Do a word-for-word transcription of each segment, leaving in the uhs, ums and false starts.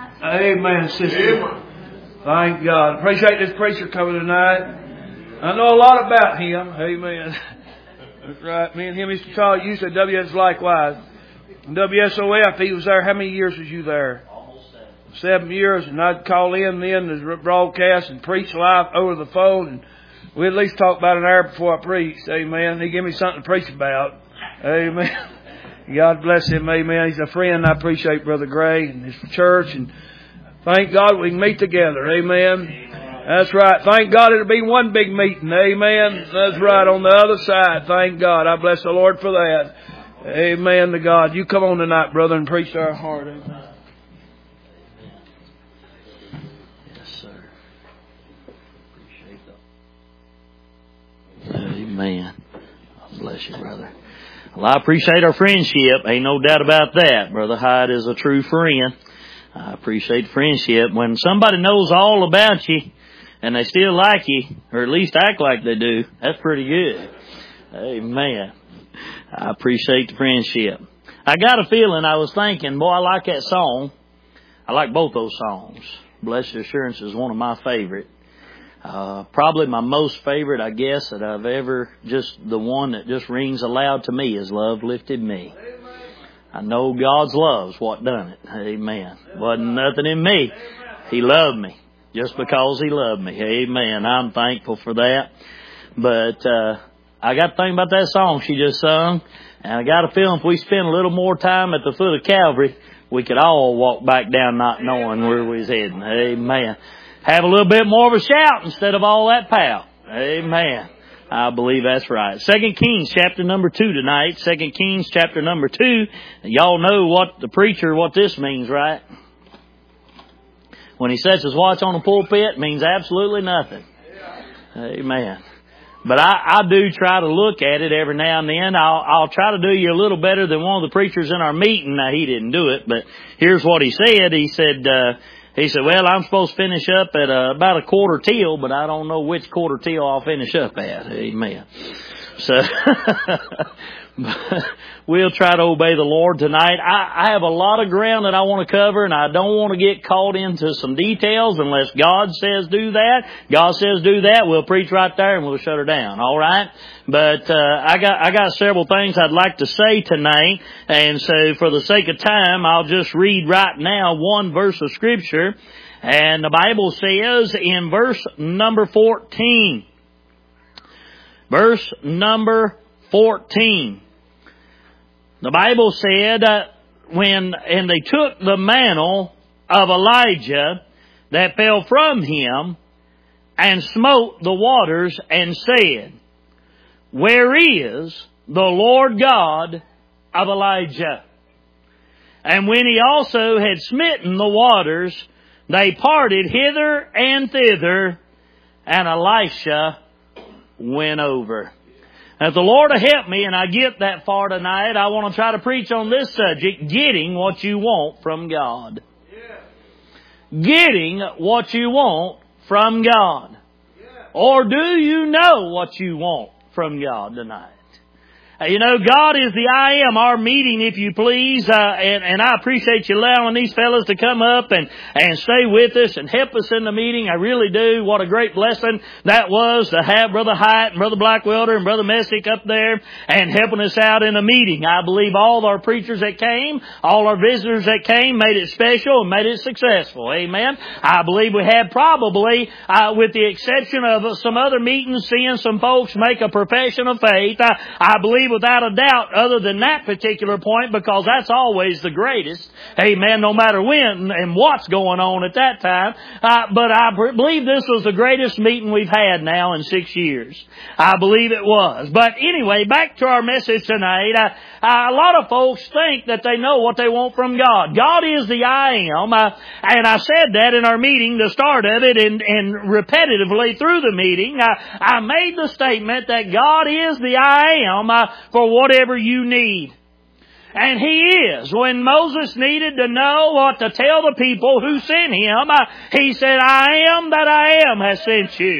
Amen, sister. Amen. Thank God. Appreciate this preacher coming tonight. I know a lot about him. Amen. That's right. Me and him used to talk. You said W S likewise. W S O F, he was there. How many years was you there? Almost seven. Seven years. And I'd call in then to broadcast and preach live over the phone. And we'd at least talk about an hour before I preached. Amen. He gave me something to preach about. Amen. God bless him. Amen. He's a friend. I appreciate Brother Gray and his church. And thank God we can meet together. Amen. That's right. Thank God it'll be one big meeting. Amen. That's right. On the other side. Thank God. I bless the Lord for that. Amen to God. You come on tonight, brother, and preach to our heart. Amen. Yes, sir. Appreciate that. Amen. God bless you, brother. Well, I appreciate our friendship. Ain't no doubt about that. Brother Hyde is a true friend. I appreciate friendship. When somebody knows all about you and they still like you, or at least act like they do, that's pretty good. Amen. I appreciate the friendship. I got a feeling, I was thinking, boy, I like that song. I like both those songs. Blessed Assurance is one of my favorite. Uh, probably my most favorite, I guess, that I've ever, just the one that just rings aloud to me is Love Lifted Me. I know God's love's what done it. Amen. Wasn't nothing in me. He loved me just because He loved me. Amen. I'm thankful for that. But, uh, I got to think about that song she just sung. And I got a feeling if we spend a little more time at the foot of Calvary, we could all walk back down not knowing where we was heading. Amen. Have a little bit more of a shout instead of all that pout. Amen. I believe that's right. Second Kings chapter number two tonight. Second Kings chapter number two. Y'all know what the preacher, what this means, right? When he sets his watch on the pulpit, it means absolutely nothing. Amen. But I, I do try to look at it every now and then. I'll, I'll try to do you a little better than one of the preachers in our meeting. Now, he didn't do it, but here's what he said. He said, uh, he said, well, I'm supposed to finish up at uh, about a quarter till, but I don't know which quarter till I'll finish up at. Amen. So, we'll try to obey the Lord tonight. I, I have a lot of ground that I want to cover, and I don't want to get caught into some details unless God says do that. God says do that, we'll preach right there and we'll shut her down. All right? But uh, I got I got several things I'd like to say tonight, and so for the sake of time, I'll just read right now one verse of Scripture, and the Bible says in verse number fourteen. Verse number fourteen. The Bible said, uh, when, and they took the mantle of Elijah that fell from him and smote the waters and said, where is the Lord God of Elijah? And when he also had smitten the waters, they parted hither and thither, and Elisha went over. Now, if the Lord will help me and I get that far tonight, I want to try to preach on this subject, getting what you want from God. Yeah. Getting what you want from God. Yeah. Or do you know what you want from God tonight? You know, God is the I am, our meeting, if you please, uh, and, and I appreciate you allowing these fellas to come up and, and stay with us and help us in the meeting. I really do. What a great blessing that was to have Brother Hyatt and Brother Blackwelder and Brother Messick up there and helping us out in the meeting. I believe all our preachers that came, all our visitors that came made it special and made it successful. Amen. I believe we had probably, uh, with the exception of some other meetings, seeing some folks make a profession of faith, I, I believe without a doubt, other than that particular point, because that's always the greatest. Amen. No matter when and what's going on at that time. Uh, but I believe this was the greatest meeting we've had now in six years. I believe it was. But anyway, back to our message tonight. Uh, uh, a lot of folks think that they know what they want from God. God is the I am. Uh, and I said that in our meeting, the start of it, and, and repetitively through the meeting. Uh, I made the statement that God is the I am. Uh, for whatever you need. And He is. When Moses needed to know what to tell the people who sent him, uh, he said, I am that I am has sent you.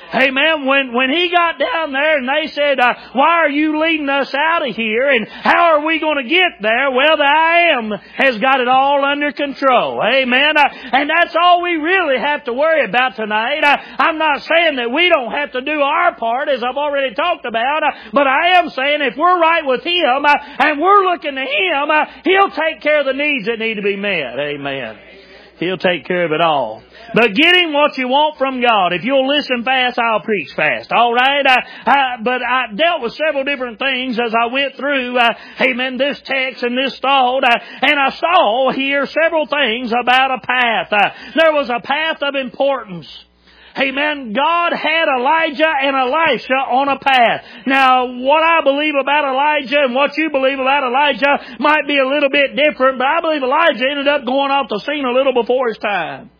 Amen. When, when he got down there and they said, uh, why are you leading us out of here and how are we going to get there? Well, the I am has got it all under control. Amen. Uh, and that's all we really have to worry about tonight. Uh, I'm not saying that we don't have to do our part, as I've already talked about, uh, but I am saying if we're right with Him uh, and we're looking to Him, uh, He'll take care of the needs that need to be met. Amen. He'll take care of it all. But getting what you want from God. If you'll listen fast, I'll preach fast. All right? I, I, but I dealt with several different things as I went through, uh, amen, this text and this thought. Uh, and I saw here several things about a path. Uh, there was a path of importance. Amen. God had Elijah and Elisha on a path. Now, what I believe about Elijah and what you believe about Elijah might be a little bit different, but I believe Elijah ended up going off the scene a little before his time.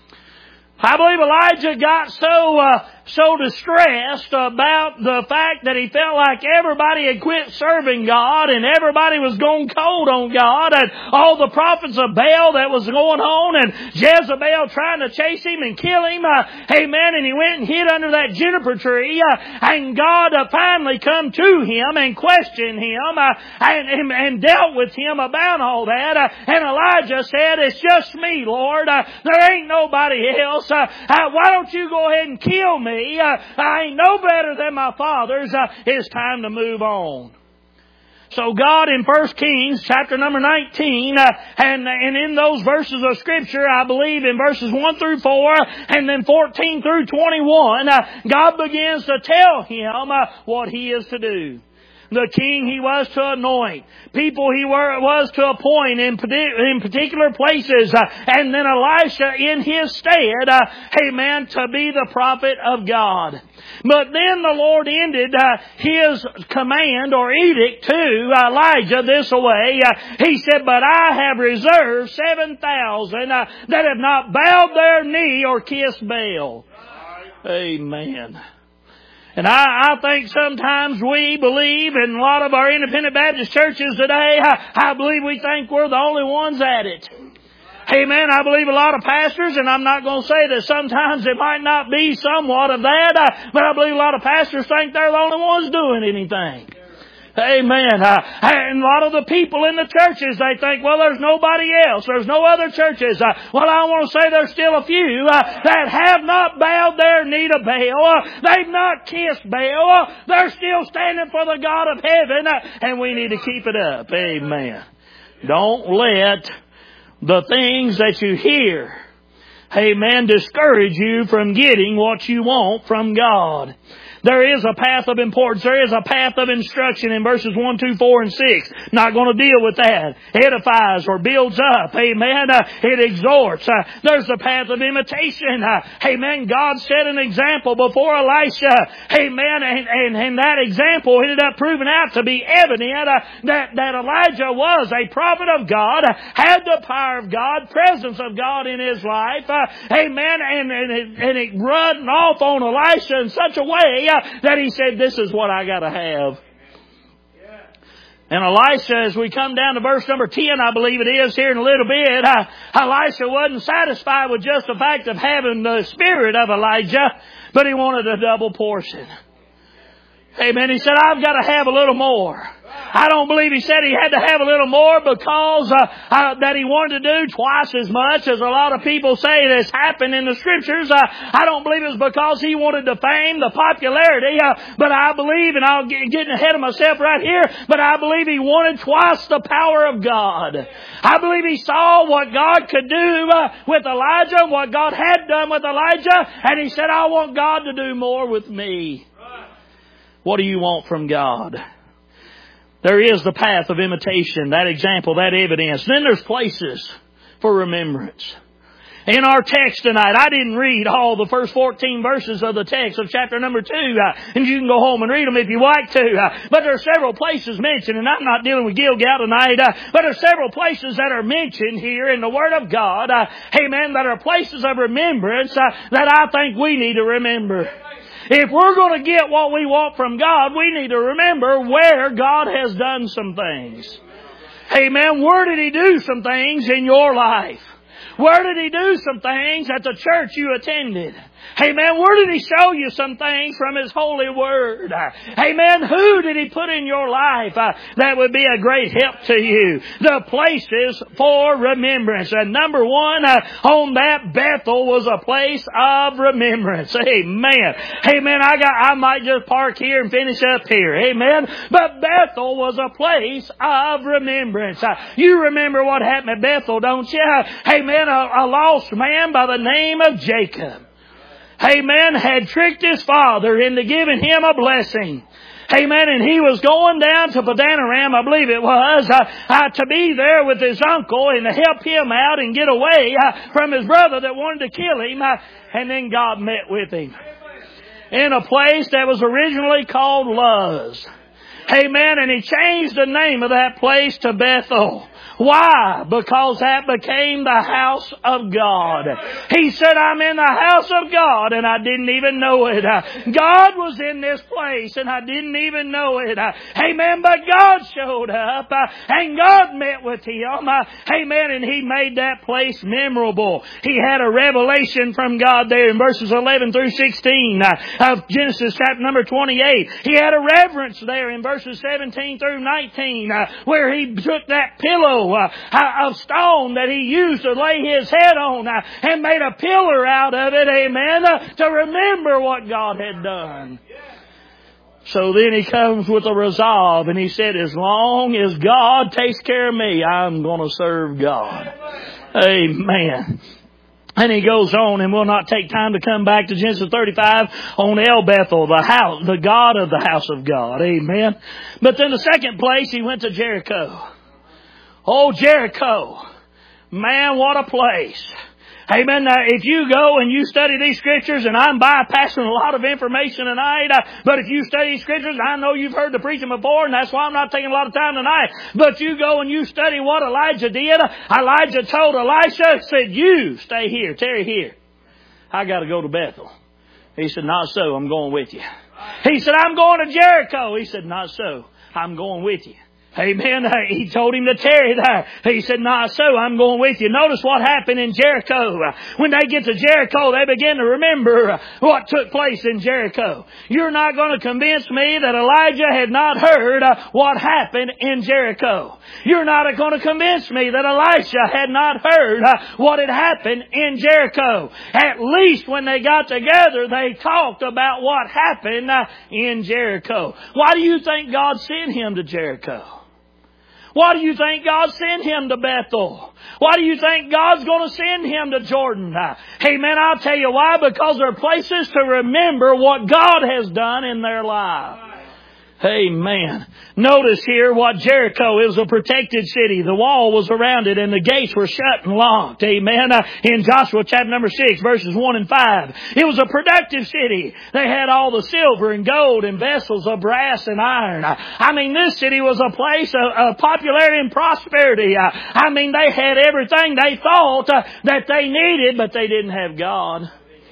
I believe Elijah got so uh, so distressed about the fact that he felt like everybody had quit serving God and everybody was going cold on God, and all the prophets of Baal that was going on and Jezebel trying to chase him and kill him. Uh, amen. And he went and hid under that juniper tree, uh, and God uh, finally come to him and questioned him uh, and, and, and dealt with him about all that. Uh, and Elijah said, "It's just me, Lord. Uh, there ain't nobody else. Uh, uh, why don't you go ahead and kill me? Uh, I ain't no better than my fathers. Uh, it's time to move on." So God in First Kings chapter number nineteen, uh, and, and in those verses of Scripture, I believe in verses one through four, and then fourteen through twenty-one, uh, God begins to tell him uh, what he is to do. The king he was to anoint. People he were, was to appoint in, in particular places. Uh, and then Elisha in his stead, uh, amen, to be the prophet of God. But then the Lord ended uh, His command or edict to Elijah this way. Uh, he said, "But I have reserved seven thousand uh, that have not bowed their knee or kissed Baal." Amen. And I, I think sometimes we believe in a lot of our independent Baptist churches today, I, I believe we think we're the only ones at it. Amen. I believe a lot of pastors, and I'm not going to say that sometimes it might not be somewhat of that, uh, but I believe a lot of pastors think they're the only ones doing anything. Amen. Uh, and a lot of the people in the churches, they think, well, there's nobody else. There's no other churches. Uh, well, I want to say there's still a few uh, that have not bowed their knee to Baal. Uh, they've not kissed Baal. Uh, they're still standing for the God of heaven, uh, and we need to keep it up. Amen. Don't let the things that you hear, amen, discourage you from getting what you want from God. There is a path of importance. There is a path of instruction in verses one, two, four, and six. Not going to deal with that. Edifies or builds up. Amen. Uh, it exhorts. Uh, there's the path of imitation. Uh, amen. God set an example before Elisha. Amen. And, and, and that example ended up proving out to be evident uh, that, that Elijah was a prophet of God, uh, had the power of God, presence of God in his life. Uh, amen. And, and, it, and it run off on Elisha in such a way Uh, that he said, "This is what I got to have." And Elisha, as we come down to verse number ten, I believe it is, here in a little bit, uh, Elisha wasn't satisfied with just the fact of having the spirit of Elijah, but he wanted a double portion. Amen. He said, "I've got to have a little more." I don't believe he said he had to have a little more because uh, uh, that he wanted to do twice as much as a lot of people say has happened in the Scriptures. Uh, I don't believe it was because he wanted the fame, the popularity, uh, but I believe, and I'll get getting ahead of myself right here, but I believe he wanted twice the power of God. I believe he saw what God could do uh, with Elijah, what God had done with Elijah, and he said, "I want God to do more with me." What do you want from God? There is the path of imitation, that example, that evidence. Then there's places for remembrance. In our text tonight, I didn't read all the first fourteen verses of the text of chapter number two, uh, and you can go home and read them if you like to. Uh, but there are several places mentioned, and I'm not dealing with Gilgal tonight, uh, but there are several places that are mentioned here in the Word of God, uh, amen, that are places of remembrance uh, that I think we need to remember. If we're going to get what we want from God, we need to remember where God has done some things. Amen. Where did He do some things in your life? Where did He do some things at the church you attended? Amen. Where did He show you some things from His holy word? Amen. Who did He put in your life uh, that would be a great help to you? The places for remembrance. And number one uh, on that, Bethel was a place of remembrance. Amen. Amen. I got. I might just park here and finish up here. Amen. But Bethel was a place of remembrance. Uh, you remember what happened at Bethel, don't you? Amen. A, a lost man by the name of Jacob. Amen. Had tricked his father into giving him a blessing. Amen. And he was going down to Padanaram, I believe it was, uh, uh, to be there with his uncle and to help him out and get away uh, from his brother that wanted to kill him. Uh, and then God met with him in a place that was originally called Luz. Amen. And He changed the name of that place to Bethel. Why? Because that became the house of God. He said, I'm in the house of God and I didn't even know it. God was in this place and I didn't even know it. Amen. But God showed up and God met with him. Amen. And He made that place memorable. He had a revelation from God there in verses eleven through sixteen of Genesis chapter number twenty-eight. He had a reverence there in verses seventeen through nineteen where He took that pillow Uh, of stone that he used to lay his head on uh, and made a pillar out of it, amen, uh, to remember what God had done. So then he comes with a resolve and he said, as long as God takes care of me, I'm going to serve God. Amen. And he goes on, and we'll not take time to come back to Genesis thirty-five on El Bethel, the house, the God of the house of God. Amen. But then the second place, he went to Jericho. Oh, Jericho. Man, what a place. Amen. Now, if you go and you study these scriptures, and I'm bypassing a lot of information tonight, uh, but if you study these scriptures, I know you've heard the preaching before, and that's why I'm not taking a lot of time tonight. But you go and you study what Elijah did. Elijah told Elisha, said, you stay here, tarry here. I got to go to Bethel. He said, not so, I'm going with you. He said, I'm going to Jericho. He said, not so, I'm going with you. Amen. He told him to tarry there. He said, not so, I'm going with you. Notice what happened in Jericho. When they get to Jericho, they begin to remember what took place in Jericho. You're not going to convince me that Elijah had not heard what happened in Jericho. You're not going to convince me that Elisha had not heard what had happened in Jericho. At least when they got together, they talked about what happened in Jericho. Why do you think God sent him to Jericho? Why do you think God sent him to Bethel? Why do you think God's going to send him to Jordan? Amen. I'll tell you why. Because there are places to remember what God has done in their life. Amen. Notice here what Jericho, it was a protected city. The wall was around it and the gates were shut and locked. Amen. Uh, in Joshua chapter number six, verses one and five. It was a productive city. They had all the silver and gold and vessels of brass and iron. Uh, I mean, this city was a place of, of popularity and prosperity. Uh, I mean, they had everything they thought uh, that they needed, but they didn't have God.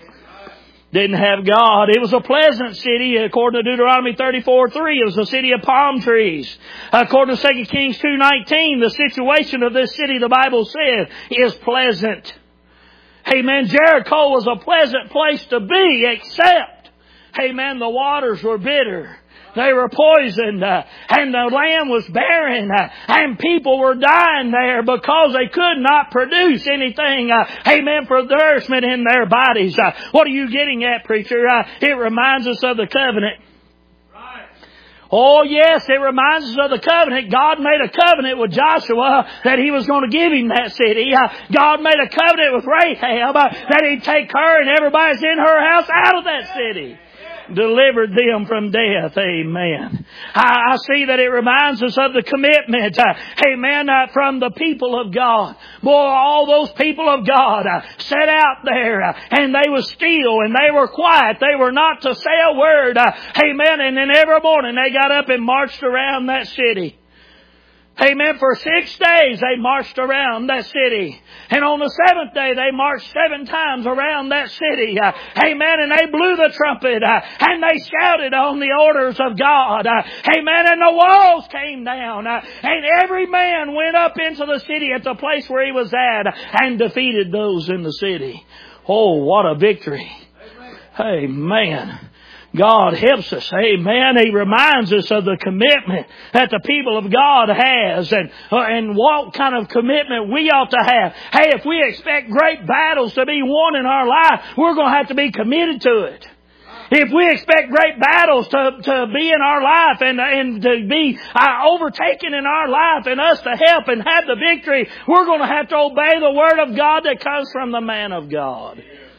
Didn't have God. It was a pleasant city, according to Deuteronomy thirty-four three. It was a city of palm trees. According to Second Kings two nineteen, the situation of this city, the Bible said, is pleasant. Amen. Jericho was a pleasant place to be, except, amen, the waters were bitter. They were poisoned, uh, and the land was barren, uh, and people were dying there because they could not produce anything, uh, amen, for nourishment in their bodies. Uh, what are you getting at, preacher? Uh, it reminds us of the covenant. Right. Oh, yes, it reminds us of the covenant. God made a covenant with Joshua that He was going to give him that city. Uh, God made a covenant with Rahab uh, that He'd take her and everybody's in her house out of that city. Delivered them from death. Amen. I, I see that it reminds us of the commitment. Uh, amen. Uh, from the people of God. Boy, all those people of God uh, sat out there uh, and they were still and they were quiet. They were not to say a word. Uh, amen. And then every morning they got up and marched around that city. Amen. For six days they marched around that city. And on the seventh day they marched seven times around that city. Uh, amen. And they blew the trumpet. Uh, and they shouted on the orders of God. Uh, amen. And the walls came down. Uh, and every man went up into the city at the place where he was at and defeated those in the city. Oh, what a victory. Amen. God helps us. Amen. He reminds us of the commitment that the people of God has and, uh, and what kind of commitment we ought to have. Hey, if we expect great battles to be won in our life, we're going to have to be committed to it. If we expect great battles to, to be in our life and, and to be uh, overtaken in our life and us to help and have the victory, we're going to have to obey the Word of God that comes from the man of God.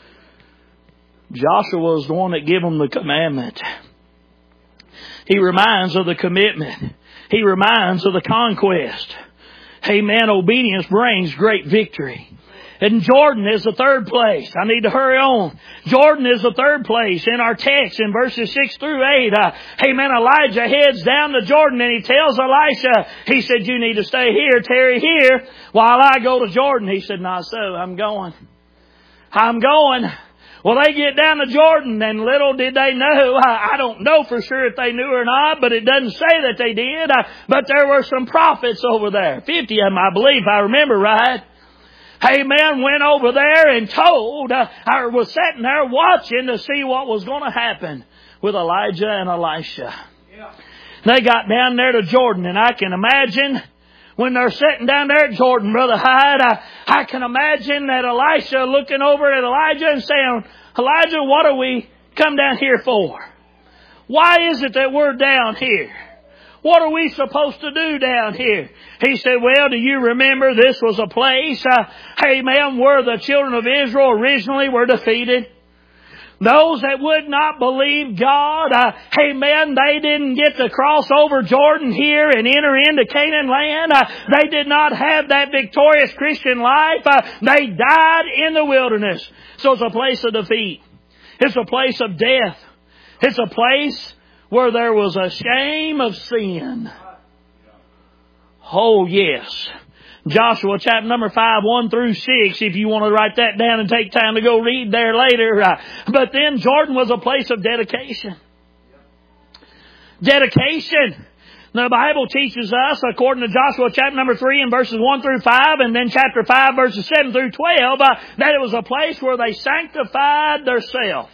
Joshua was the one that gave them the commandment. He reminds of the commitment. He reminds of the conquest. Amen. Obedience brings great victory. And Jordan is the third place. I need to hurry on. Jordan is the third place in our text in verses six through eight. Uh, amen. Elijah heads down to Jordan and he tells Elisha, he said, you need to stay here, tarry here, while I go to Jordan. He said, not so, I'm going. I'm going. Well, they get down to Jordan, and little did they know, I, I don't know for sure if they knew or not, but it doesn't say that they did, uh, but there were some prophets over there. Fifty of them, I believe, if I remember right. Amen, went over there and told, uh, or was sitting there watching to see what was going to happen with Elijah and Elisha. Yeah. They got down there to Jordan, and I can imagine when they're sitting down there at Jordan, Brother Hyde, I, I can imagine that Elisha looking over at Elijah and saying, Elijah, what do we come down here for? Why is it that we're down here? What are we supposed to do down here? He said, well, do you remember this was a place, uh, amen, where the children of Israel originally were defeated? Those that would not believe God, uh, amen, they didn't get to cross over Jordan here and enter into Canaan land. Uh, they did not have that victorious Christian life. Uh, they died in the wilderness. So it's a place of defeat. It's a place of death. It's a place where there was a shame of sin. Oh, yes. Joshua chapter number five, one through six, if you want to write that down and take time to go read there later. Uh, but then Jordan was a place of dedication. Dedication. The Bible teaches us, according to Joshua chapter number three and verses one through five, and then chapter five verses seven through twelve, uh, that it was a place where they sanctified themselves.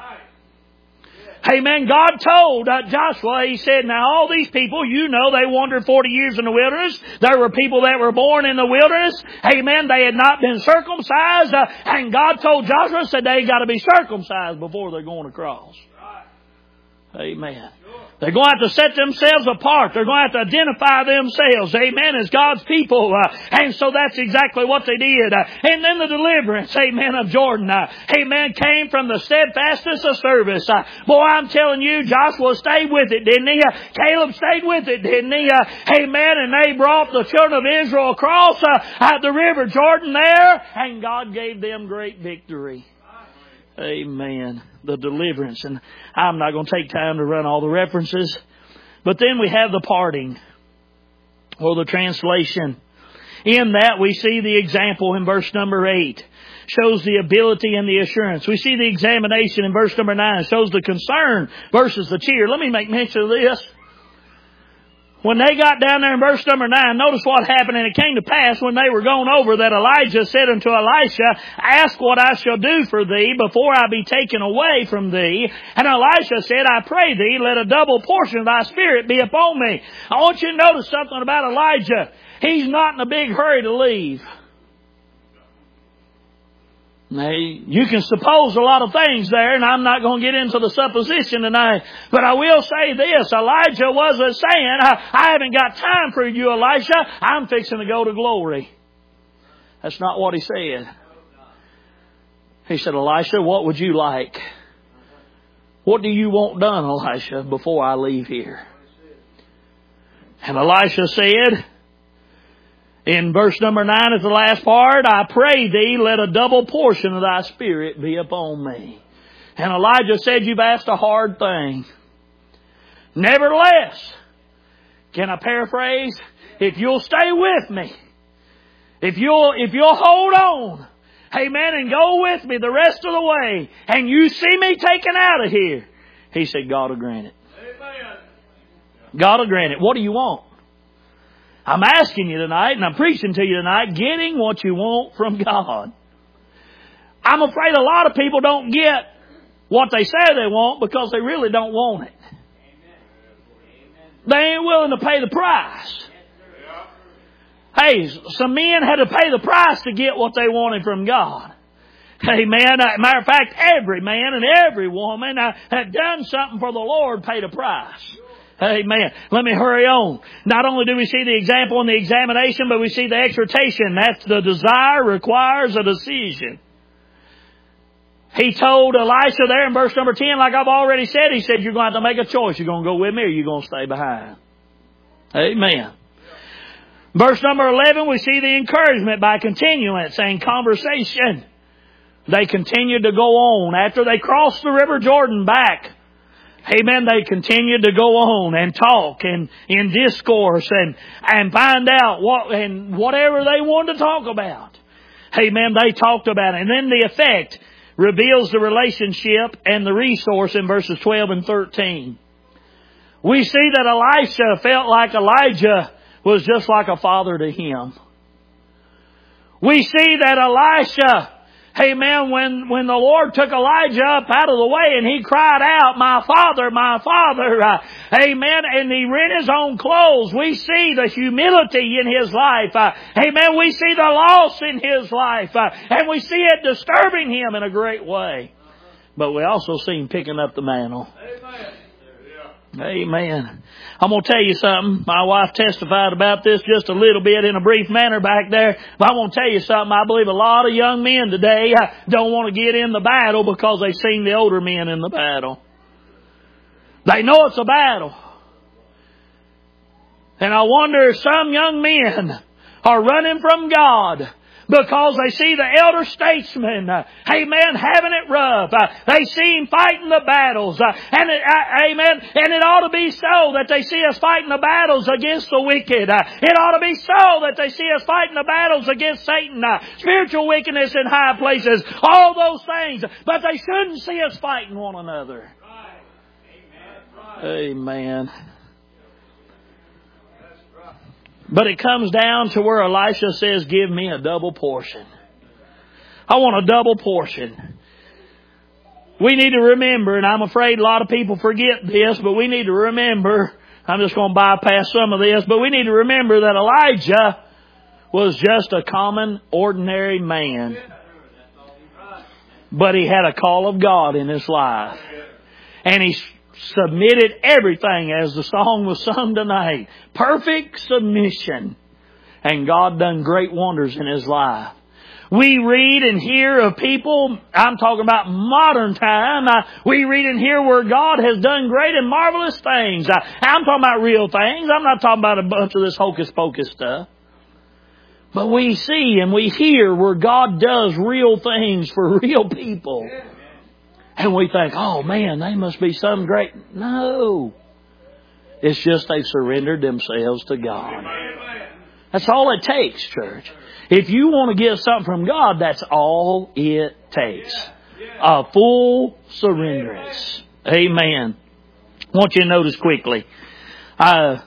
Amen. God told uh, Joshua, He said, now all these people, you know, they wandered forty years in the wilderness. There were people that were born in the wilderness. Amen. They had not been circumcised. Uh, and God told Joshua, said they got to be circumcised before they're going across. Amen. They're going to have to set themselves apart. They're going to have to identify themselves, amen, as God's people. Uh, and so that's exactly what they did. Uh, and then the deliverance, amen, of Jordan, uh, amen, came from the steadfastness of service. Uh, boy, I'm telling you, Joshua stayed with it, didn't he? Uh, Caleb stayed with it, didn't he? Uh, amen, and they brought the children of Israel across uh, uh, the river Jordan there, and God gave them great victory. Amen. The deliverance. And I'm not going to take time to run all the references. But then we have the parting, or the translation. In that we see the example in verse number eight. Shows the ability and the assurance. We see the examination in verse number nine. Shows the concern versus the cheer. Let me make mention of this. When they got down there in verse number nine, notice what happened. And it came to pass when they were gone over that Elijah said unto Elisha, ask what I shall do for thee before I be taken away from thee. And Elisha said, I pray thee, let a double portion of thy spirit be upon me. I want you to notice something about Elijah. He's not in a big hurry to leave. Now, you can suppose a lot of things there, and I'm not going to get into the supposition tonight. But I will say this. Elijah wasn't saying, I, I haven't got time for you, Elisha. I'm fixing to go to glory. That's not what he said. He said, Elisha, what would you like? What do you want done, Elisha, before I leave here? And Elisha said, in verse number nine is the last part, I pray thee, let a double portion of thy spirit be upon me. And Elijah said, you've asked a hard thing. Nevertheless, can I paraphrase? If you'll stay with me, if you'll, if you'll hold on, amen, and go with me the rest of the way, and you see me taken out of here, he said, God will grant it. Amen. God will grant it. What do you want? I'm asking you tonight, and I'm preaching to you tonight, getting what you want from God. I'm afraid a lot of people don't get what they say they want because they really don't want it. They ain't willing to pay the price. Hey, some men had to pay the price to get what they wanted from God. Amen. Matter of fact, every man and every woman uh, had done something for the Lord, paid a price. Amen. Let me hurry on. Not only do we see the example in the examination, but we see the exhortation. That's the desire requires a decision. He told Elisha there in verse number ten, like I've already said, he said, you're going to have to make a choice. You're going to go with me or you're going to stay behind. Amen. Verse number eleven, we see the encouragement by continuance and conversation. They continued to go on. After they crossed the River Jordan back, amen, they continued to go on and talk and in discourse and, and find out what, and whatever they wanted to talk about. Amen, they talked about it. And then the effect reveals the relationship and the resource in verses twelve and thirteen. We see that Elisha felt like Elijah was just like a father to him. We see that Elisha, amen, when, when the Lord took Elijah up out of the way and he cried out, my father, my father, uh, amen, and he rent his own clothes. We see the humility in his life. Uh, amen, we see the loss in his life. Uh, and we see it disturbing him in a great way. But we also see him picking up the mantle. Amen. Amen. I'm going to tell you something. My wife testified about this just a little bit in a brief manner back there. But I want to tell you something. I believe a lot of young men today don't want to get in the battle because they've seen the older men in the battle. They know it's a battle. And I wonder if some young men are running from God because they see the elder statesmen, uh, amen, having it rough. Uh, they see him fighting the battles. Uh, and it, uh, amen, and it ought to be so that they see us fighting the battles against the wicked. Uh, it ought to be so that they see us fighting the battles against Satan, uh, spiritual wickedness in high places, all those things. But they shouldn't see us fighting one another. Right. Amen. Amen. But it comes down to where Elisha says, give me a double portion. I want a double portion. We need to remember, and I'm afraid a lot of people forget this, but we need to remember, I'm just going to bypass some of this, but we need to remember that Elijah was just a common, ordinary man. But he had a call of God in his life. And he submitted everything, as the song was sung tonight. Perfect submission. And God done great wonders in his life. We read and hear of people, I'm talking about modern time, uh, we read and hear where God has done great and marvelous things. Uh, I'm talking about real things. I'm not talking about a bunch of this hocus pocus stuff. But we see and we hear where God does real things for real people. And we think, oh man, they must be some great. No. It's just they've surrendered themselves to God. That's all it takes, church. If you want to get something from God, that's all it takes. A full surrenderance. Amen. I want you to notice quickly. Uh,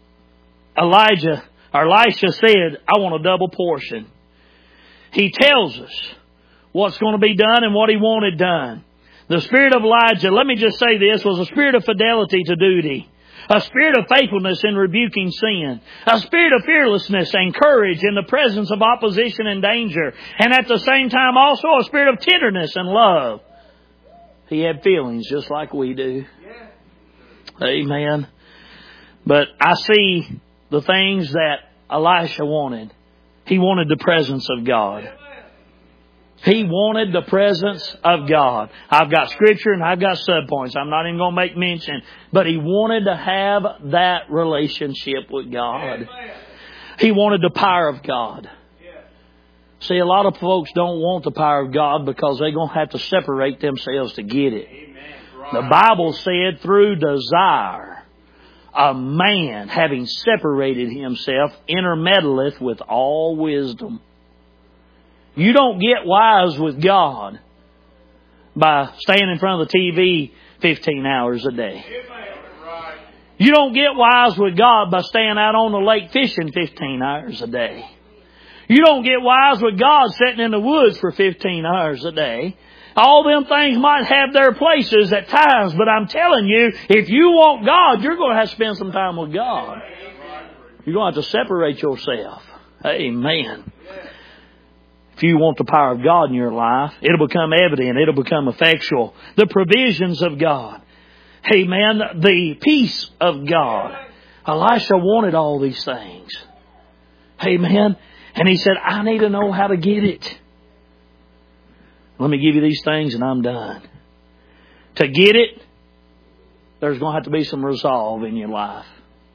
Elijah, or Elisha said, I want a double portion. He tells us what's going to be done and what he wanted done. The spirit of Elijah, let me just say this, was a spirit of fidelity to duty. A spirit of faithfulness in rebuking sin. A spirit of fearlessness and courage in the presence of opposition and danger. And at the same time also a spirit of tenderness and love. He had feelings just like we do. Amen. But I see the things that Elisha wanted. He wanted the presence of God. He wanted the presence of God. I've got scripture and I've got subpoints. I'm not even going to make mention. But he wanted to have that relationship with God. He wanted the power of God. See, a lot of folks don't want the power of God because they're going to have to separate themselves to get it. The Bible said through desire, a man having separated himself intermeddleth with all wisdom. You don't get wise with God by staying in front of the T V fifteen hours a day. You don't get wise with God by staying out on the lake fishing fifteen hours a day. You don't get wise with God sitting in the woods for fifteen hours a day. All them things might have their places at times, but I'm telling you, if you want God, you're going to have to spend some time with God. You're going to have to separate yourself. Amen. If you want the power of God in your life, it'll become evident. It'll become effectual. The provisions of God. Amen. The peace of God. Elisha wanted all these things. Amen. And he said, I need to know how to get it. Let me give you these things and I'm done. To get it, there's going to have to be some resolve in your life.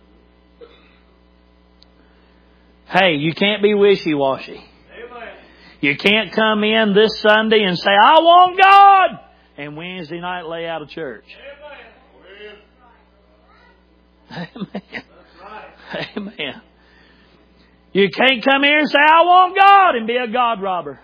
Hey, you can't be wishy-washy. You can't come in this Sunday and say, I want God, and Wednesday night lay out of church. Amen. Amen. You can't come here and say, I want God, and be a God robber.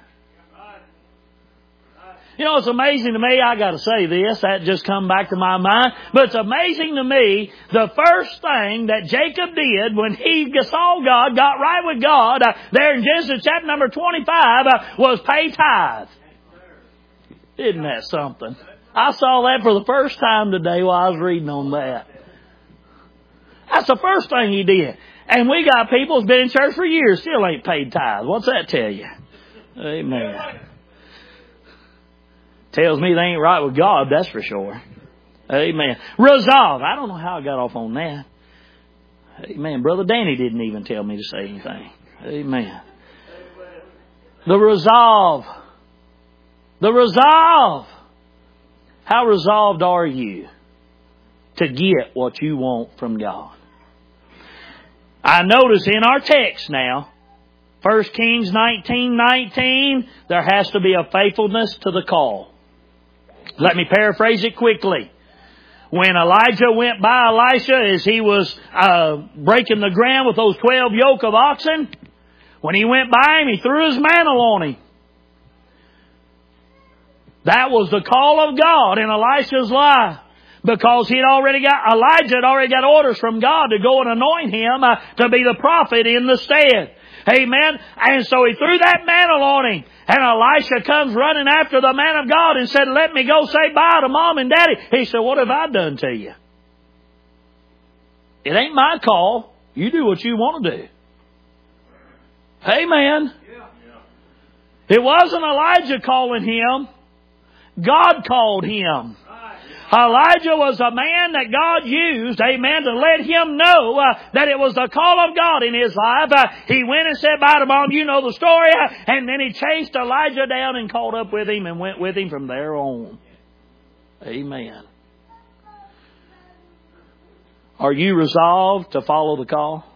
You know, it's amazing to me, I got to say this, that just come back to my mind, but it's amazing to me, the first thing that Jacob did when he saw God, got right with God, uh, there in Genesis chapter number twenty-five, uh, was pay tithe. Isn't that something? I saw that for the first time today while I was reading on that. That's the first thing he did. And we got people who's been in church for years, still ain't paid tithe. What's that tell you? Amen. Tells me they ain't right with God, that's for sure. Amen. Resolve. I don't know how I got off on that. Amen. Brother Danny didn't even tell me to say anything. Amen. The resolve. The resolve. How resolved are you to get what you want from God? I notice in our text now, First Kings nineteen nineteen, there has to be a faithfulness to the call. Let me paraphrase it quickly. When Elijah went by Elisha as he was uh, breaking the ground with those twelve yoke of oxen, when he went by him, he threw his mantle on him. That was the call of God in Elisha's life. Because he'd already got, Elijah had already got orders from God to go and anoint him uh, to be the prophet in the stead. Amen. And so he threw that mantle on him. And Elisha comes running after the man of God and said, let me go say bye to mom and daddy. He said, what have I done to you? It ain't my call. You do what you want to do. Amen. It wasn't Elijah calling him. God called him. Elijah was a man that God used, amen, to let him know uh, that it was the call of God in his life. Uh, he went and said bye to mom, you know the story, uh, and then he chased Elijah down and caught up with him and went with him from there on. Amen. Are you resolved to follow the call?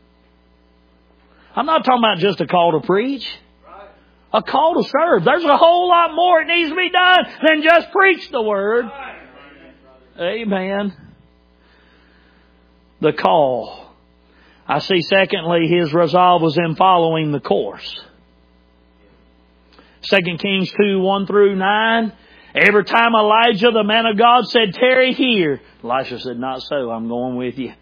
I'm not talking about just a call to preach. A call to serve. There's a whole lot more that needs to be done than just preach the word. Amen. The call. I see secondly, his resolve was in following the course. Second Kings two, one through nine. Every time Elijah, the man of God, said, tarry here, Elisha said, not so, I'm going with you.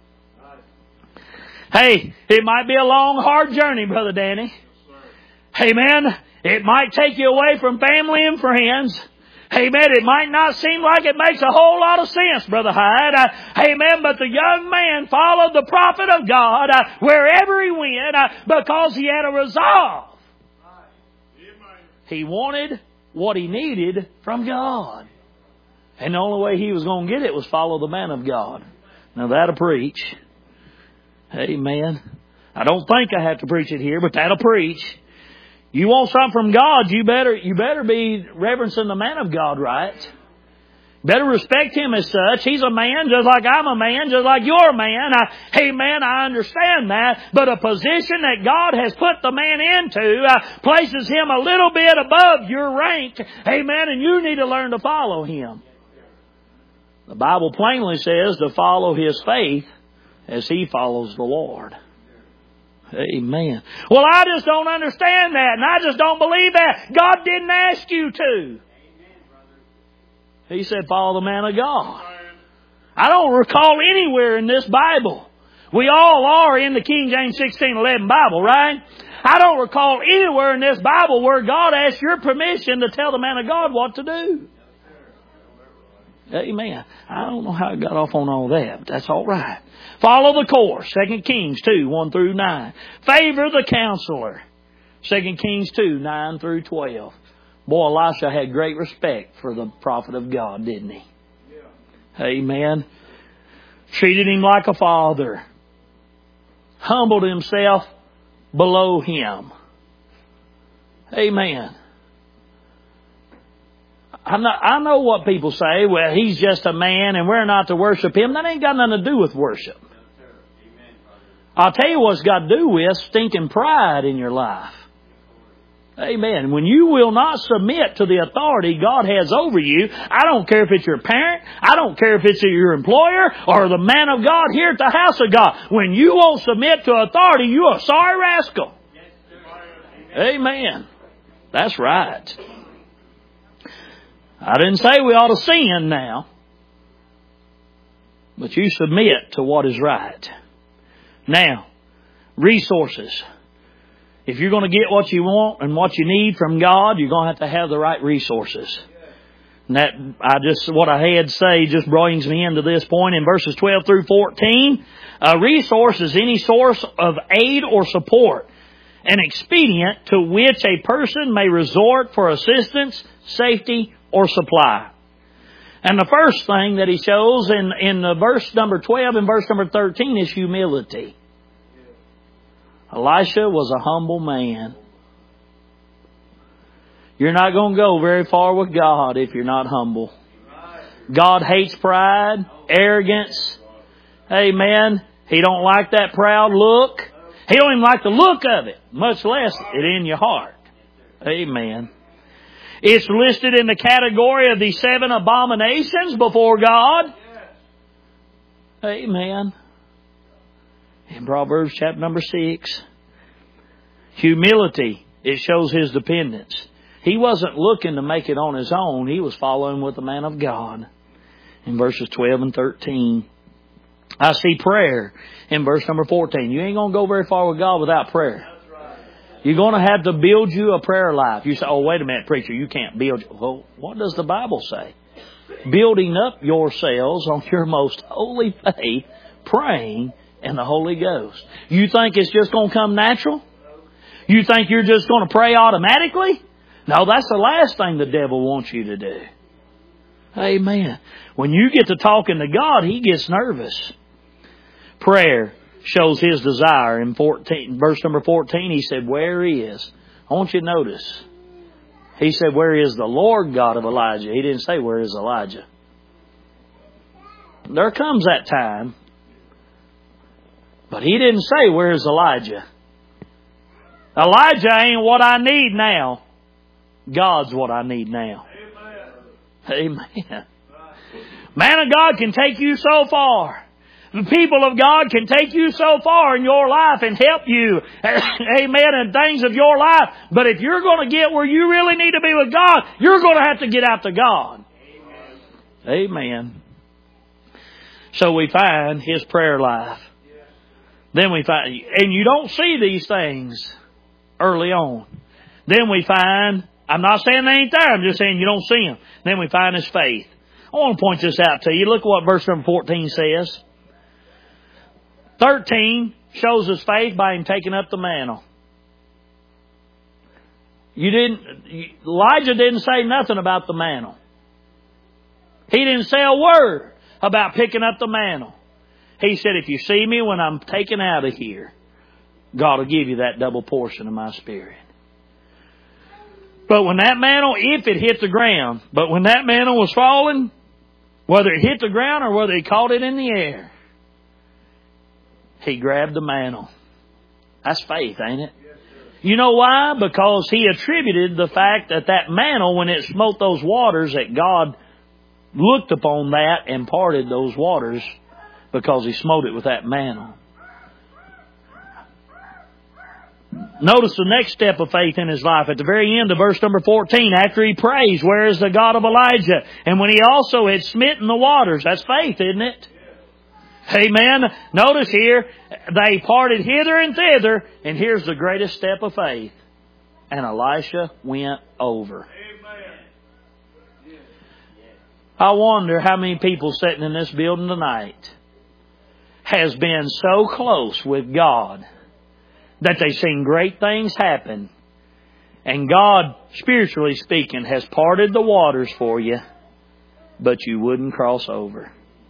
Hey, it might be a long, hard journey, Brother Danny. Amen. It might take you away from family and friends. Amen. It might not seem like it makes a whole lot of sense, Brother Hyde. Uh, amen. But the young man followed the prophet of God uh, wherever he went uh, because he had a resolve. He wanted what he needed from God. And the only way he was going to get it was follow the man of God. Now that'll preach. Amen. I don't think I have to preach it here, but that'll preach. You want something from God, you better you better be reverencing the man of God, right? Better respect him as such. He's a man just like I'm a man, just like you're a man. I, hey man, I understand that. But a position that God has put the man into uh, places him a little bit above your rank. Amen. And you need to learn to follow him. The Bible plainly says to follow his faith as he follows the Lord. Amen. Well, I just don't understand that, and I just don't believe that. God didn't ask you to. He said, follow the man of God. I don't recall anywhere in this Bible. We all are in the King James sixteen eleven Bible, right? I don't recall anywhere in this Bible where God asked your permission to tell the man of God what to do. Amen. I don't know how I got off on all that, but that's all right. Follow the course. Second Kings two, one through nine. Favor the counselor. Second Kings two, nine through twelve. Boy, Elisha had great respect for the prophet of God, didn't he? Yeah. Amen. Treated him like a father. Humbled himself below him. Amen. I know, I know what people say. Well, he's just a man and we're not to worship him. That ain't got nothing to do with worship. I'll tell you what it's got to do with stinking pride in your life. Amen. When you will not submit to the authority God has over you, I don't care if it's your parent, I don't care if it's your employer or the man of God here at the house of God. When you won't submit to authority, you're a sorry rascal. Amen. That's right. I didn't say we ought to sin now, but you submit to what is right. Now, resources. If you're going to get what you want and what you need from God, you're going to have to have the right resources. And that, I just, what I had to say just brings me into this point in verses twelve through fourteen. A resource is any source of aid or support, an expedient to which a person may resort for assistance, safety, or supply. And the first thing that he shows in, in the verse number twelve and verse number thirteen is humility. Elisha was a humble man. You're not going to go very far with God if you're not humble. God hates pride, arrogance. Amen. He don't like that proud look. He don't even like the look of it, much less it in your heart. Amen. It's listed in the category of the seven abominations before God. Amen. In Proverbs chapter number six. Humility, it shows his dependence. He wasn't looking to make it on his own. He was following with the man of God. In verses twelve and thirteen. I see prayer in verse number fourteen. You ain't going to go very far with God without prayer. You're going to have to build you a prayer life. You say, oh, wait a minute, preacher, you can't build. Well, what does the Bible say? Building up yourselves on your most holy faith, praying in the Holy Ghost. You think it's just going to come natural? You think you're just going to pray automatically? No, that's the last thing the devil wants you to do. Amen. When you get to talking to God, He gets nervous. Prayer shows His desire. In fourteen, verse number fourteen, He said, where is? I want you to notice. He said, where is the Lord God of Elijah? He didn't say, where is Elijah? There comes that time. But He didn't say, where is Elijah? Elijah ain't what I need now. God's what I need now. Amen. Amen. Man of God can take you so far. The people of God can take you so far in your life and help you. Amen. And things of your life. But if you're going to get where you really need to be with God, you're going to have to get out to God. Amen. Amen. So we find His prayer life. Then we find, and you don't see these things early on. Then we find, I'm not saying they ain't there, I'm just saying you don't see them. Then we find His faith. I want to point this out to you. Look what verse number fourteen says. thirteen shows His faith by Him taking up the mantle. You didn't, Elijah didn't say nothing about the mantle. He didn't say a word about picking up the mantle. He said, if you see me when I'm taken out of here, God will give you that double portion of my Spirit. But when that mantle, if it hit the ground, but when that mantle was falling, whether it hit the ground or whether He caught it in the air, He grabbed the mantle. That's faith, ain't it? You know why? Because He attributed the fact that that mantle, when it smote those waters, that God looked upon that and parted those waters because He smote it with that mantle. Notice the next step of faith in his life at the very end of verse number fourteen. After he prays, where is the God of Elijah? And when he also had smitten the waters. That's faith, isn't it? Amen. Notice here, they parted hither and thither, and here's the greatest step of faith. And Elisha went over. I wonder how many people sitting in this building tonight has been so close with God that they've seen great things happen. And God, spiritually speaking, has parted the waters for you, but you wouldn't cross over.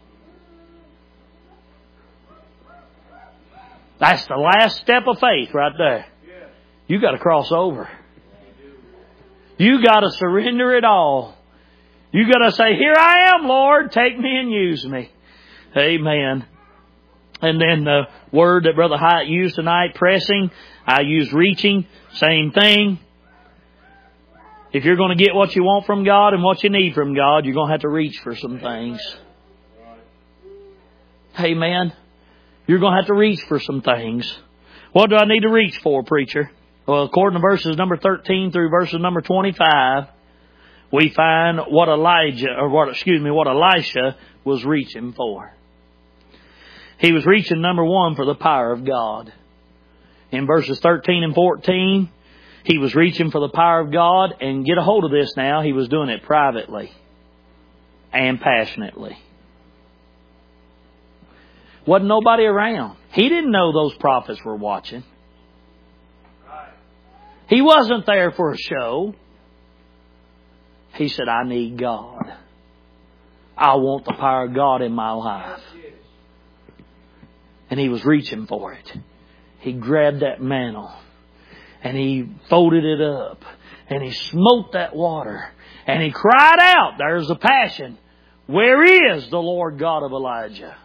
That's the last step of faith right there. You got to cross over. You got to surrender it all. You got to say, here I am, Lord. Take me and use me. Amen. And then the word that Brother Hyatt used tonight, pressing. I use reaching. Same thing. If you're going to get what you want from God and what you need from God, you're going to have to reach for some things. Amen. You're going to have to reach for some things. What do I need to reach for, preacher? Well, according to verses number thirteen through verses number twenty-five, we find what Elijah, or what, excuse me, what Elisha was reaching for. He was reaching, number one, for the power of God. In verses thirteen and fourteen, he was reaching for the power of God, and get a hold of this now, he was doing it privately and passionately. Wasn't nobody around. He didn't know those prophets were watching. He wasn't there for a show. He said, I need God. I want the power of God in my life. And he was reaching for it. He grabbed that mantle and he folded it up and he smote that water and he cried out, there's the passion, where is the Lord God of Elijah?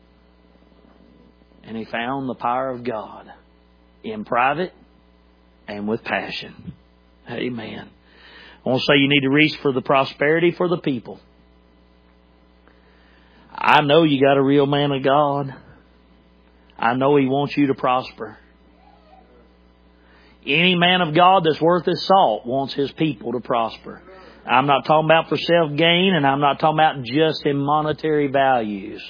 And he found the power of God in private and with passion. Amen. I want to say you need to reach for the prosperity for the people. I know you got a real man of God. I know He wants you to prosper. Any man of God that's worth his salt wants his people to prosper. I'm not talking about for self-gain, and I'm not talking about just in monetary values.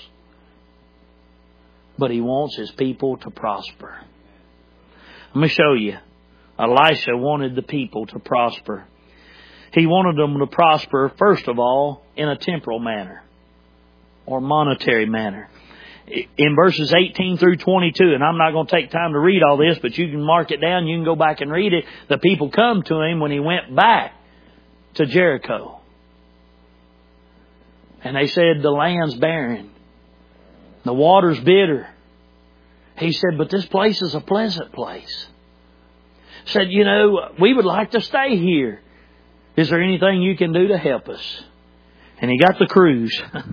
But He wants His people to prosper. Let me show you. Elisha wanted the people to prosper. He wanted them to prosper, first of all, in a temporal manner or monetary manner. In verses eighteen through twenty-two, and I'm not going to take time to read all this, but you can mark it down, you can go back and read it. The people come to him when he went back to Jericho. And they said, the land's barren. The water's bitter. He said, but this place is a pleasant place. Said, you know, we would like to stay here. Is there anything you can do to help us? And he got the cruise.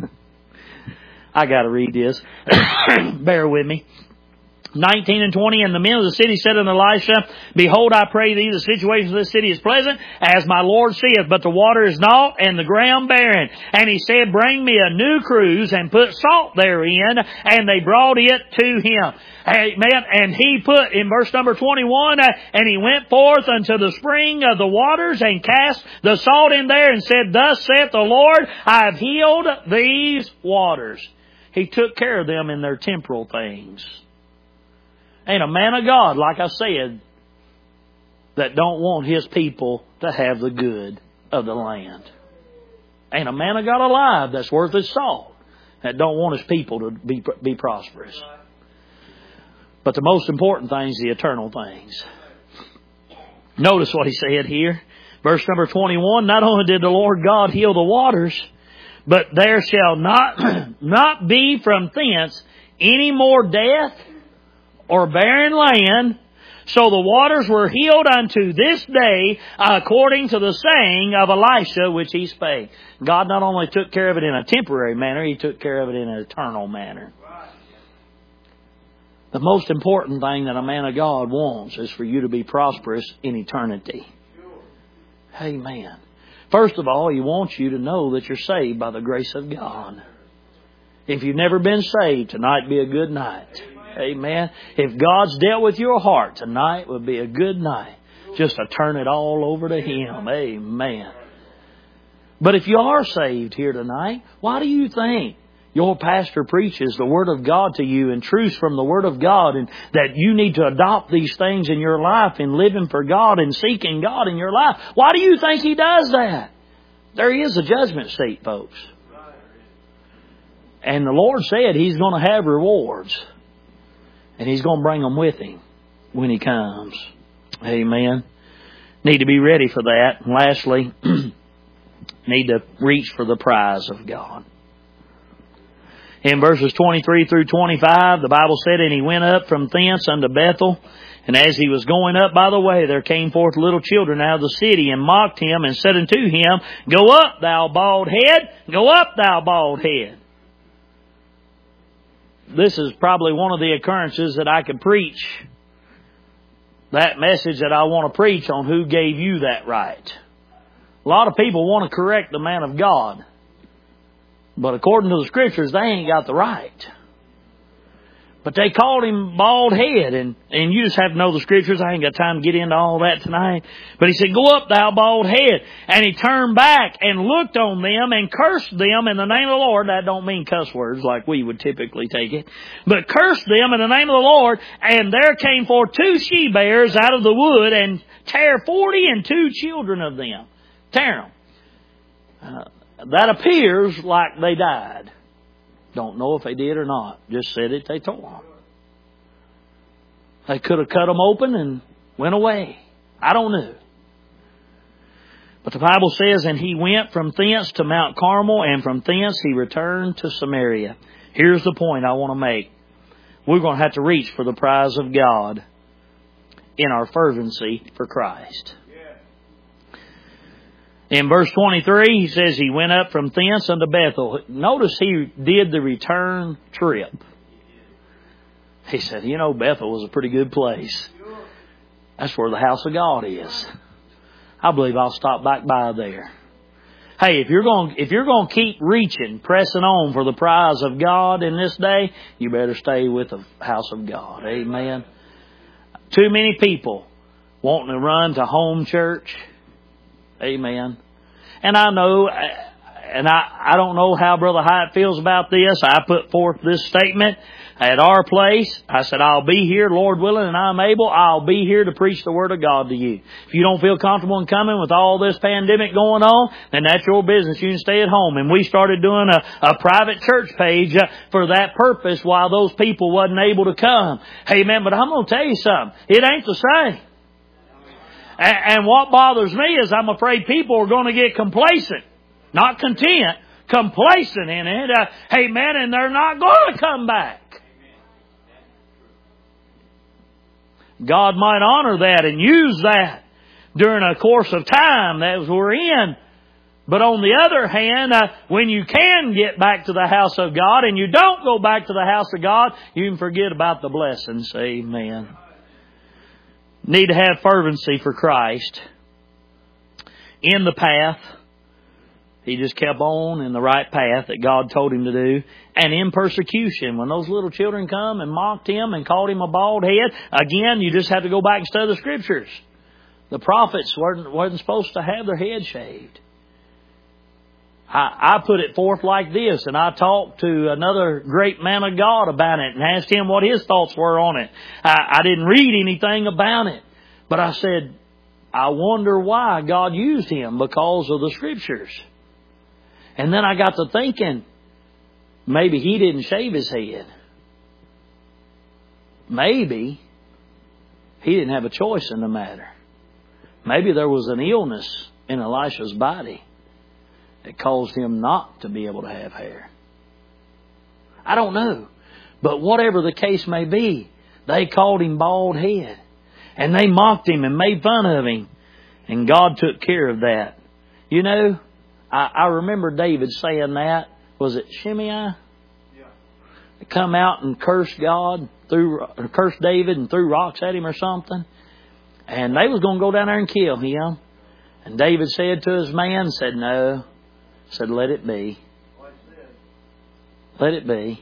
I got to read this. Bear with me. nineteen and twenty, and the men of the city said unto Elisha, behold, I pray thee, the situation of this city is pleasant, as my Lord seeth, but the water is naught, and the ground barren. And he said, bring me a new cruse, and put salt therein. And they brought it to him. Amen. And he put, in verse number twenty-one, uh, and he went forth unto the spring of the waters, and cast the salt in there, and said, thus saith the Lord, I have healed these waters. He took care of them in their temporal things. Ain't a man of God, like I said, that don't want his people to have the good of the land. Ain't a man of God alive that's worth his salt that don't want his people to be be prosperous. But the most important thing is the eternal things. Notice what he said here. Verse number twenty-one, not only did the Lord God heal the waters, but there shall not, not be from thence any more death or barren land. So the waters were healed unto this day, according to the saying of Elisha, which he spake. God not only took care of it in a temporary manner, He took care of it in an eternal manner. The most important thing that a man of God wants is for you to be prosperous in eternity. Amen. First of all, He wants you to know that you're saved by the grace of God. If you've never been saved, tonight be a good night. Amen. If God's dealt with your heart, tonight would be a good night just to turn it all over to Him. Amen. But if you are saved here tonight, why do you think your pastor preaches the Word of God to you and truths from the Word of God, and that you need to adopt these things in your life in living for God and seeking God in your life, why do you think He does that? There is a judgment seat, folks. And the Lord said He's going to have rewards. And He's going to bring them with Him when He comes. Amen. Need to be ready for that. And lastly, need to reach for the prize of God. In verses twenty-three through twenty-five, the Bible said, And he went up from thence unto Bethel. And as he was going up by the way, there came forth little children out of the city, and mocked him, and said unto him, Go up, thou bald head! Go up, thou bald head! This is probably one of the occurrences that I could preach that message that I want to preach on who gave you that right. A lot of people want to correct the man of God. But according to the Scriptures, they ain't got the right. But they called him bald head. And, and you just have to know the Scriptures. I ain't got time to get into all that tonight. But he said, Go up, thou bald head. And he turned back and looked on them and cursed them in the name of the Lord. That don't mean cuss words like we would typically take it. But cursed them in the name of the Lord. And there came forth two she-bears out of the wood, and tare forty and two children of them. Tear them. Uh, That appears like they died. Don't know if they did or not. Just said it, they tore them. They could have cut them open and went away. I don't know. But the Bible says, And he went from thence to Mount Carmel, and from thence he returned to Samaria. Here's the point I want to make. We're going to have to reach for the prize of God in our fervency for Christ. In verse twenty-three, he says he went up from thence unto Bethel. Notice he did the return trip. He said, you know, Bethel was a pretty good place. That's where the house of God is. I believe I'll stop back by there. Hey, if you're going, if you're going to keep reaching, pressing on for the prize of God in this day, you better stay with the house of God. Amen. Too many people wanting to run to home church. Amen. And I know, and I, I don't know how Brother Hyatt feels about this. I put forth this statement at our place. I said, I'll be here, Lord willing, and I'm able. I'll be here to preach the Word of God to you. If you don't feel comfortable in coming with all this pandemic going on, then that's your business. You can stay at home. And we started doing a, a private church page uh, for that purpose while those people wasn't able to come. Amen. But I'm going to tell you something. It ain't the same. And what bothers me is I'm afraid people are going to get complacent. Not content. Complacent in it. Uh, amen. And they're not going to come back. God might honor that and use that during a course of time that we're in. But on the other hand, uh, when you can get back to the house of God and you don't go back to the house of God, you can forget about the blessings. Amen. Need to have fervency for Christ. In the path. He just kept on in the right path that God told him to do. And in persecution, when those little children come and mocked him and called him a bald head, again, you just have to go back and study the Scriptures. The prophets weren't, weren't supposed to have their head shaved. I, I put it forth like this, and I talked to another great man of God about it and asked him what his thoughts were on it. I, I didn't read anything about it, but I said, I wonder why God used him, because of the Scriptures. And then I got to thinking, maybe he didn't shave his head. Maybe he didn't have a choice in the matter. Maybe there was an illness in Elisha's body that caused him not to be able to have hair. I don't know. But whatever the case may be, they called him bald head. And they mocked him and made fun of him. And God took care of that. You know, I, I remember David saying that. Was it Shimei? Yeah. Come out and curse God, threw, or curse David and threw rocks at him or something. And they was going to go down there and kill him. And David said to his man, said, no. Said, let it be. Let it be.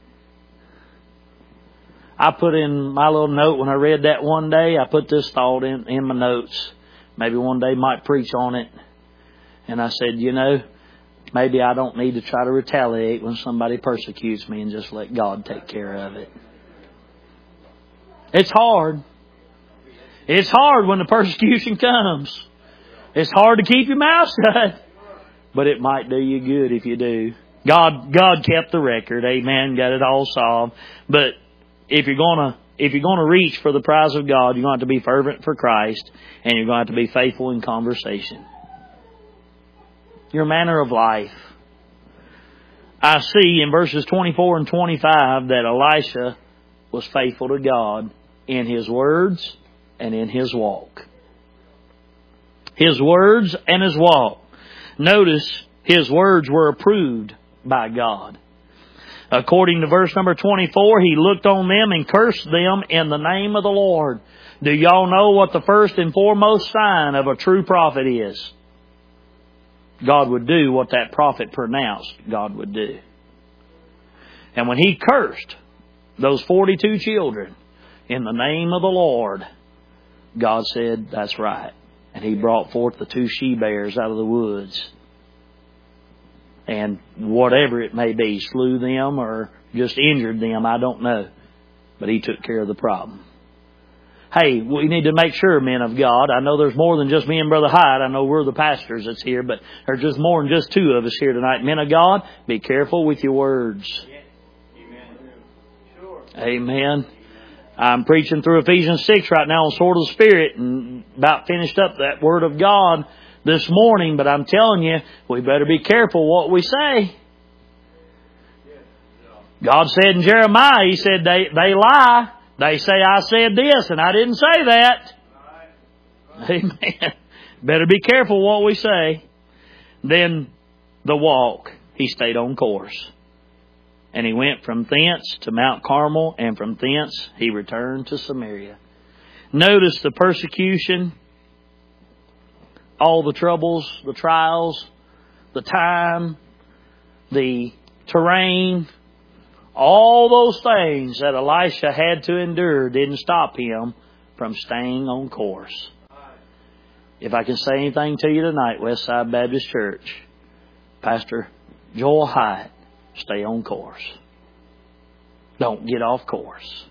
I put in my little note when I read that one day, I put this thought in, in my notes. Maybe one day might preach on it. And I said, you know, Maybe I don't need to try to retaliate when somebody persecutes me and just let God take care of it. It's hard. It's hard when the persecution comes. It's hard to keep your mouth shut. But it might do you good if you do. God, God kept the record. Amen. Got it all solved. But if you're gonna, if you're gonna reach for the prize of God, you're going to have to be fervent for Christ, and you're going to have to be faithful in conversation. Your manner of life. I see in verses twenty-four and twenty-five that Elisha was faithful to God in his words and in his walk. His words and his walk. Notice his words were approved by God. According to verse number twenty-four, he looked on them and cursed them in the name of the Lord. Do y'all know what the first and foremost sign of a true prophet is? God would do what that prophet pronounced God would do. And when he cursed those forty-two children in the name of the Lord, God said, that's right. And he brought forth the two she-bears out of the woods. And whatever it may be, slew them or just injured them, I don't know. But he took care of the problem. Hey, we need to make sure, men of God, I know there's more than just me and Brother Hyde. I know we're the pastors that's here, but there's just more than just two of us here tonight. Men of God, be careful with your words. Amen. Sure. Amen. I'm preaching through Ephesians six right now on Sword of the Spirit, and about finished up that Word of God this morning, but I'm telling you, we better be careful what we say. God said in Jeremiah, He said, they, they lie. They say, I said this, and I didn't say that. Amen. Better be careful what we say. Then the walk. He stayed on course. And he went from thence to Mount Carmel, and from thence he returned to Samaria. Notice the persecution, all the troubles, the trials, the time, the terrain, all those things that Elisha had to endure didn't stop him from staying on course. If I can say anything to you tonight, Westside Baptist Church, Pastor Joel Hyatt, stay on course. Don't get off course.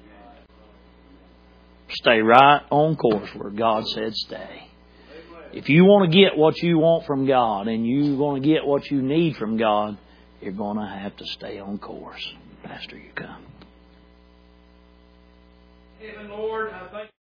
Stay right on course where God said stay. If you want to get what you want from God and you want to get what you need from God, you're going to have to stay on course. Pastor, you come. Heaven, Lord, I thank